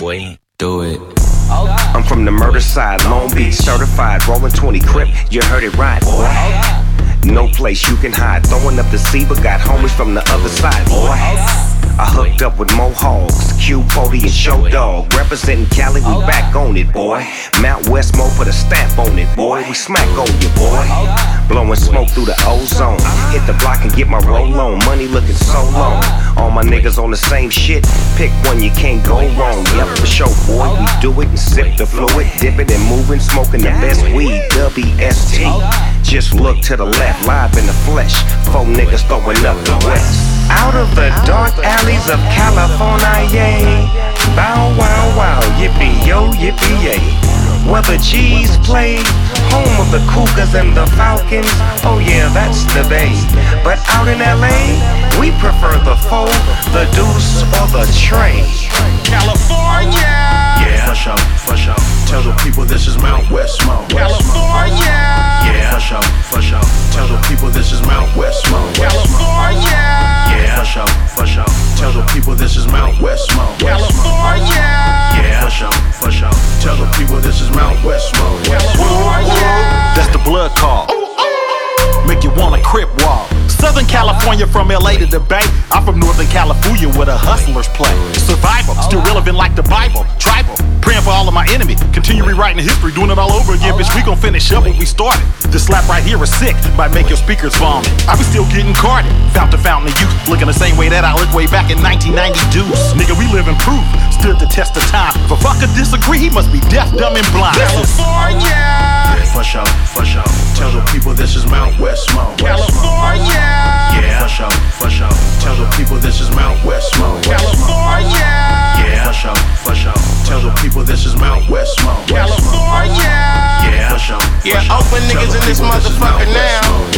boy. Do it. I'm from the murder side, Long Beach, certified, rolling 20 Crip. You heard it right, boy. No place you can hide, throwing up the sea, but got homies from the other side, boy. I hooked up with Mohawks, Q40 and Show Dog. Representing Cali, we back on it, boy. Mount Westmore put a stamp on it, boy. We smack on you, boy. Blowing smoke through the ozone. Hit the block and get my roll on. Money looking so long. All my niggas on the same shit. Pick one, you can't go wrong. Yep, for sure, boy. We do it and sip the fluid. Dip it and moving, smoking the best weed. WST. Just look to the left, live in the flesh. Four niggas throwing up the west. Out of the dark alleys of California, yay. Bow wow wow, yippee yo, yippee yay. Where the G's play, home of the Cougars and the Falcons. Oh yeah, that's the Bay. But out in LA, we prefer the four, the deuce, or the tray. California! Yeah, for sure. Tell the people this is Mount Westmore. California! Yeah, for sure. Tell the people this is Mount Westmore. California! Yeah, for sure. Tell the people this is Mount Westmore. California! Yeah, for sure. Tell the people this is Mount Westmore. California! That's the blood call. Make you wanna Crip walk. Southern California from LA to the Bay. I'm from Northern California where the hustlers play. Survival, still relevant like the Bible. Tribal, praying for all of my enemies. Continue rewriting history, doing it all over again. Bitch, we gon' finish up what we started. This slap right here is sick, might make your speakers vomit. I was still getting carded, fountain of youth. Looking the same way that I looked way back in 1990 deuce. Nigga, we live in proof, stood the test of time. If a fucker disagree, he must be deaf, dumb, and blind. California! For sure. Tell the people this is Mount Westmore. California! Yeah, for sure. Tell the people this is Mount Westmore. California! Yeah, for sure. Tell the people this is Mount Westmore. California! Yeah, for sure. Yeah, open niggas in this motherfucker now.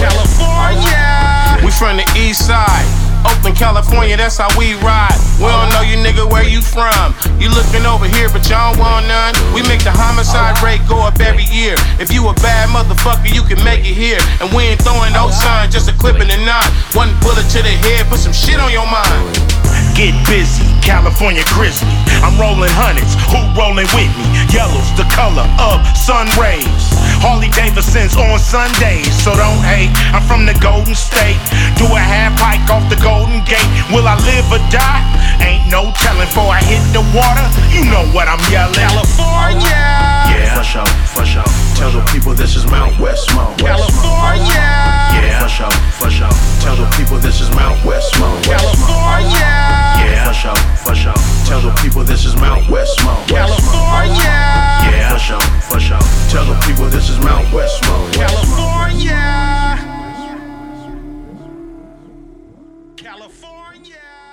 California! We from the east side. Oakland, California, that's how we ride. We don't know you nigga where you from. You looking over here, but y'all don't want none. We make the homicide rate go up every year. If you a bad motherfucker, you can make it here. And we ain't throwing no signs, just a clip in the knot. One bullet to the head, put some shit on your mind. Get busy, California Grizzly. I'm rolling hundreds, who rolling with me? Yellow's the color of sun rays. Harley Davidson's on Sundays, so don't hate. I'm from the Golden State. Do a half pike off the Golden Gate. Will I live or die? Ain't no telling. Before I hit the water, you know what I'm yelling. California! Yeah, for sure. Tell the people this is Mount Westmore. California! Yeah, for sure. Tell the people this is Mount Westmore. California! Yeah, for sure. Tell the people this is Mount Westmore. California! Yeah, for sure. Tell the people this is Mount Westmore. California! California!